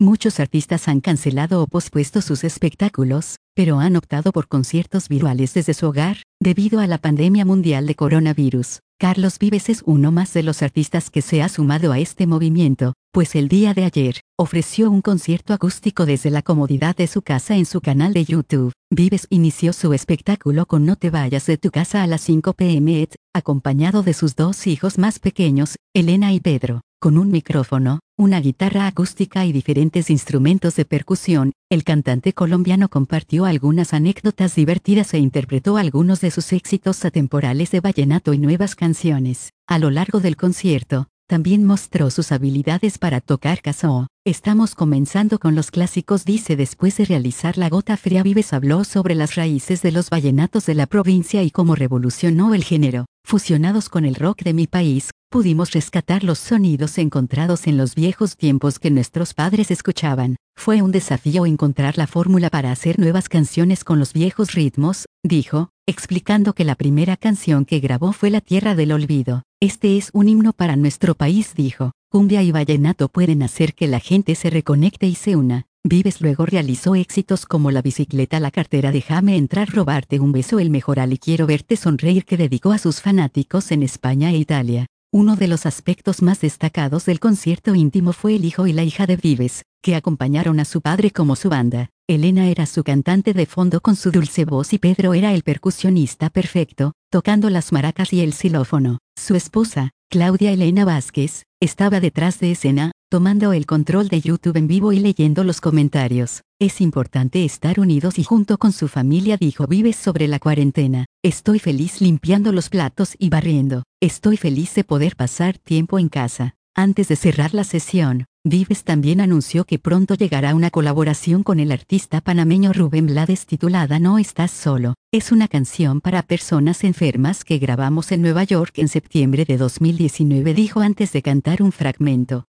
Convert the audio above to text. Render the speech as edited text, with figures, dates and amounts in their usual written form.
Muchos artistas han cancelado o pospuesto sus espectáculos, pero han optado por conciertos virtuales desde su hogar, debido a la pandemia mundial de coronavirus. Carlos Vives es uno más de los artistas que se ha sumado a este movimiento, pues el día de ayer, ofreció un concierto acústico desde la comodidad de su casa en su canal de YouTube. Vives inició su espectáculo con No te vayas de tu casa a las 5 p.m. acompañado de sus dos hijos más pequeños, Elena y Pedro. Con un micrófono, una guitarra acústica y diferentes instrumentos de percusión, el cantante colombiano compartió algunas anécdotas divertidas e interpretó algunos de sus éxitos atemporales de vallenato y nuevas canciones. A lo largo del concierto, también mostró sus habilidades para tocar caso. Estamos comenzando con los clásicos, dice. Después de realizar La Gota Fría, Vives habló sobre las raíces de los vallenatos de la provincia y cómo revolucionó el género. Fusionados con el rock de mi país, pudimos rescatar los sonidos encontrados en los viejos tiempos que nuestros padres escuchaban. Fue un desafío encontrar la fórmula para hacer nuevas canciones con los viejos ritmos, dijo, explicando que la primera canción que grabó fue La Tierra del Olvido. Este es un himno para nuestro país, dijo. Cumbia y vallenato pueden hacer que la gente se reconecte y se una. Vives luego realizó éxitos como La Bicicleta, La Cartera, Déjame Entrar, Robarte un Beso, El Mejoral y Quiero Verte Sonreír, que dedicó a sus fanáticos en España e Italia. Uno de los aspectos más destacados del concierto íntimo fue el hijo y la hija de Vives, que acompañaron a su padre como su banda. Elena era su cantante de fondo con su dulce voz y Pedro era el percusionista perfecto, tocando las maracas y el xilófono. Su esposa, Claudia Elena Vázquez, estaba detrás de escena, tomando el control de YouTube en vivo y leyendo los comentarios. Es importante estar unidos y junto con su familia, dijo Vives sobre la cuarentena. Estoy feliz limpiando los platos y barriendo. Estoy feliz de poder pasar tiempo en casa. Antes de cerrar la sesión, Vives también anunció que pronto llegará una colaboración con el artista panameño Rubén Blades titulada No estás solo. Es una canción para personas enfermas que grabamos en Nueva York en septiembre de 2019, dijo antes de cantar un fragmento.